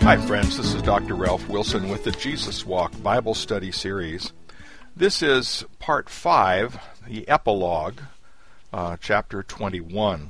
Hi friends, this is Dr. Ralph Wilson with the Jesus Walk Bible Study Series. This is part 5, the epilogue, chapter 21.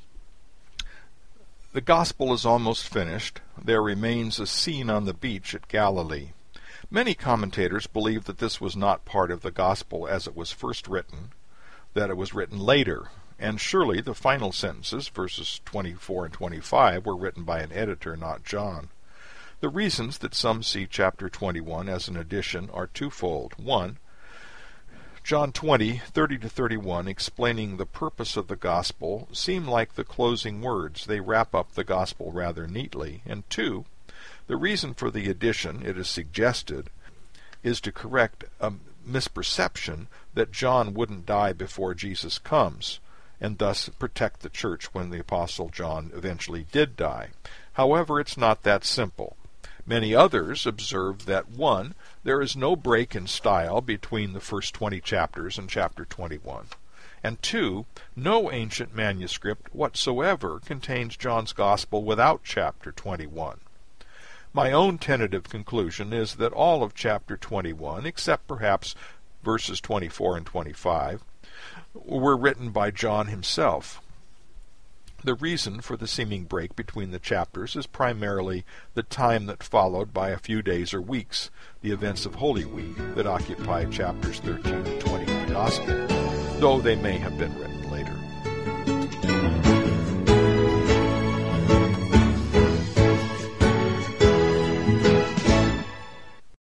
The gospel is almost finished. There remains a scene on the beach at Galilee. Many commentators believe that this was not part of the gospel as it was first written, that it was written later, and surely the final sentences, verses 24 and 25, were written by an editor, not John. The reasons that some see chapter 21 as an addition are twofold. One, John 20:30-31, explaining the purpose of the gospel, seem like the closing words. They wrap up the gospel rather neatly. And two, the reason for the addition, it is suggested, is to correct a misperception that John wouldn't die before Jesus comes, and thus protect the church when the Apostle John eventually did die. However, it's not that simple. Many others observe that 1. There is no break in style between the first 20 chapters and chapter 21, and 2. No ancient manuscript whatsoever contains John's Gospel without chapter 21. My own tentative conclusion is that all of chapter 21, except perhaps verses 24 and 25, were written by John himself. The reason for the seeming break between the chapters is primarily the time that followed by a few days or weeks, the events of Holy Week that occupy chapters 13 and 20 of the Gospel, though they may have been written.